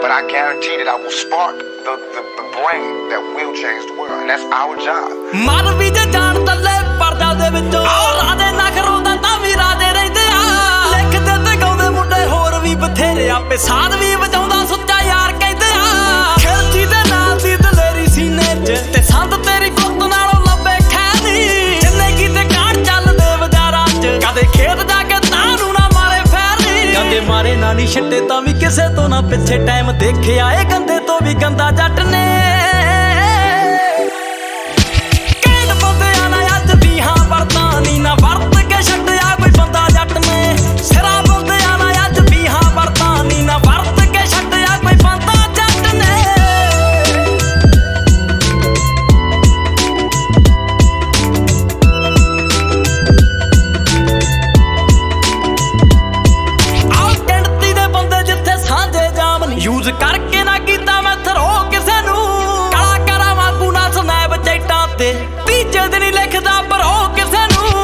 But I guarantee that I will spark the brain that will change the world, and that's our job. ਮਰ ਵੀ ਜੇ ਜਾਣ ਤੱਲੇ ਪਰਦਾ ਦੇ ਵਿੱਚੋਂ ਰਾਜੇ ਨਾ ਕਰੋਦਾ ਤਾਂ ਵੀ ਰਾਜੇ ਰਹਿੰਦੇ ਆ ਲਿਖਦੇ ਤੇ ਗਾਉਂਦੇ ਮੁੰਡੇ ਹੋਰ ਵੀ ਬਥੇਰੇ ਆਪੇ ਸਾਧ ਵੀ ਵਜਾਉਂਦਾ ਸੁੱਚਾ ਯਾਰ ਕਹਿੰਦੇ ਆ ਖਿਲਜੀ ਦੇ ਨਾਲ ਦੀ ਦਲੇਰੀ ਸੀਨੇ 'ਚ ਤੇ ਸੰਦ ਤੇਰੀ ਗੁੱਤ ਨਾਲੋਂ ਲੱਭੇ ਖੈਦੀ ਜਿੰਨੇ ਕੀਤੇ ਕਾਂਡ ਚੱਲਦੇ ਬਾਜ਼ਾਰਾਂ 'ਚ ਕਦੇ ਖੇਤ ਜਾ ਕੇ ਤਾਨੂੰ ਨਾ ਮਾਰੇ ਫੈਰੀ ਕਦੇ ਮਾਰੇ ਨਾ ਨੀ ਛੱਡੇ ਤਾਂ ਵੀ ਕਿਸੇ ਤੋਂ ਨਾ ਪਿੱਛੇ ਟਾਈਮ ਦੇਖਿਆ ਏ ਗੰਦੇ ਤੋਂ ਵੀ ਗੰਦਾ ਜੱਟ ਨੇ ਨਾ ਵਰਤ ਕੇ ਛੱਡਿਆ ਕੋਈ ਬੰਦਾ ਜੱਟ ਨੇ ਸਿਰਾ ਬੰਦਿਆਂ ਨਾ ਅੱਜ ਵੀ ਹਾਂ ਵਰਤਾਂ ਨੀ ਨਾ ਵਰਤ ਕੇ ਛੱਡਿਆ ਕੋਈ ਬੰਦਾ ਜੱਟ ਨੇ ਆਹ ਗਿਣਤੀ ਦੇ ਬੰਦੇ ਜਿੱਥੇ ਸਾਂਝੇ ਜਾਮ ਨੀ ਯੂਜ਼ ਕਰਕੇ ਨਾ ਕੀਤਾ ਮੈਂ ਥਰੋ ਕਿਸੇ ਨੂੰ ਕਲਾਕਾਰਾਂ ਵਾਂਗੂ ਨਾ ਸਨੈਪ ਚੈਟਾਂ ਤੇ ਤੀਜੇ ਦਿਨ ਹੀ ਲਿਖਦਾ ਪਰ ਉਹ ਕਿਸੇ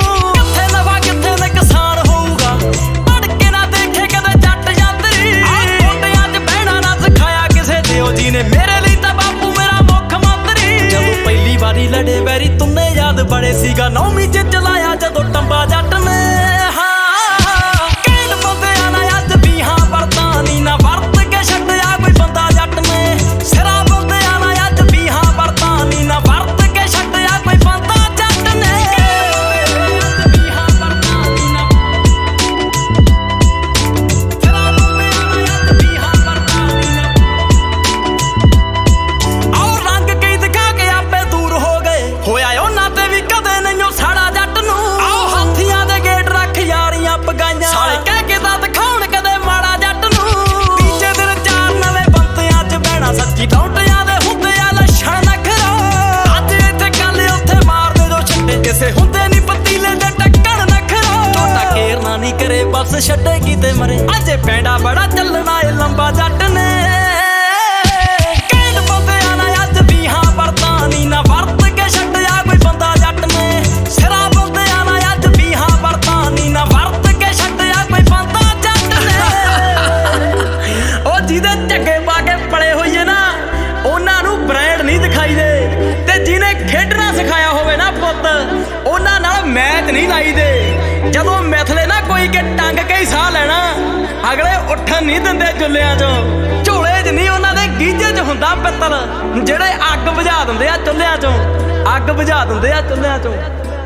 ਮੇਰੇ ਲਈ ਤਾਂ ਬਾਪੂ ਮੇਰਾ ਮੁੱਖ ਮੰਤਰੀ ਜਦੋਂ ਪਹਿਲੀ ਵਾਰੀ ਲੜੇ ਵੈਰੀ ਤੁੰਨੇ ਯਾਦ ਬੜੇ ਸੀਗਾ 9ਵੀਂ 'ਚ ਚਲਾਇਆ ਜਦੋਂ ਟੰਬਾ ਜੱਟ ਨੇ ਹਾਂ ਕਹਿਣ ਬੰਦਿਆਂ ਨਾ ਅੱਜ ਵੀ ਹਾਂ ਵਰਤਾਂ ਨੀ ਨਾ ਵਰਤ ਕੇ ਛੱਡਿਆ ਕੋਈ ਬੰਦਾ ਜੱਟ ਨੇ ਸਿਰਾ ਬੰਦਿਆਂ ਨਾ ਅੱਜ ਵੀ ਹਾਂ ਵਰਤਾਂ ਨੀ ਨਾ ਵਰਤ ਕੇ ਛੱਡਿਆ ਕੋਈ ਬੰਦਾ ਜੱਟ ਨੇ ਵੀ ਹਾਂ ਵਰਤਾਂ ਨੀ ਨਾ ਸਿਰਾ ਬੰਦਿਆਂ ਨਾ ਅੱਜ ਵੀ ਹਾਂ ਵਰਤਾਂ ਨੀ ਨਾ ਹੋਇਆ ਉਹਨਾਂ ਤੇ ਵੀ ਕਦੇ ਨਹੀਂਓ ਸਾੜਾ ਜੱਟ ਨੂੰ ਆਓ ਹਾਥੀਆਂ ਦੇ ਗੇਟ ਰੱਖ ਯਾਰੀਆਂ ਪਗਾਈਆਂ ਸਾਲੇ ਕਹਿ ਕੇ ਤਾਂ ਦਿਖਾਉਣ ਕਦੇ ਮਾੜਾ ਜੱਟ ਨੂੰ ਤੀਜੇ ਦਿਨ ਚਾਰ ਨਵੇਂ ਬੰਤਿਆਂ 'ਚ ਬਹਿਣਾ ਸੱਚੀ ਟੌਂਟਿਆਂ ਦੇ ਹੁੰਦੇ ਆ ਲੱਛਣ ਨਖਰੋ ਅੱਜ ਇੱਥੇ ਕੱਲ ਉੱਥੇ ਮਾਰਦੇ ਜੋ ਛੱਡੇ ਕਿਸੇ ਹੁੰਦੇ ਨੀ ਪਤੀਲੇ ਦੇ ਟੱਕਣ ਨਖਰੋ ਟੋਟਾ ਕੇਰਨਾ ਨੀ ਕਰੇ ਬਸ ਛੱਡੇਗੀ ਤੇ ਮਰੇ ਅਜੇ ਪੈਂਡਾ ਬੜਾ ਚੱਲਣਾ ਏ ਲੰਬਾ ਜੱਟ ਨੇ ਕਹਿਣ ਬੰਦਿਆਂ ਨਾ ਅੱਜ ਵੀ ਹਾਂ ਵਰਤਾਂ ਨੀ ਨਾ ਵਰਤ ਖੇਡਣਾ ਸਿਖਾਇਆ ਹੋਵੇ ਨਾ ਪੁੱਤ ਉਹਨਾਂ ਨਾਲ ਮੈਚ ਨਹੀਂ ਲਾਈਦੇ ਜਦੋਂ ਮਿਥਲੇ ਨਾ ਕੋਈ ਕੇ ਟੰਗ ਕੇ ਹੀ ਸਾਹ ਲੈਣਾ ਅਗਲੇ ਉੱਠਣ ਨਹੀਂ ਦਿੰਦੇ ਚੁੱਲ੍ਹਿਆਂ 'ਚੋਂ ਝੋਲੇ 'ਚ ਨਹੀਂ ਉਹਨਾਂ ਦੇ ਗੀਝੇ 'ਚ ਹੁੰਦਾ ਪਿੱਤਲ ਜਿਹੜੇ ਅੱਗ ਬੁਝਾ ਦਿੰਦੇ ਆ ਚੁੱਲ੍ਹਿਆਂ 'ਚੋਂ ਅੱਗ ਬੁਝਾ ਦਿੰਦੇ ਆ ਚੁੱਲ੍ਹਿਆਂ 'ਚੋਂ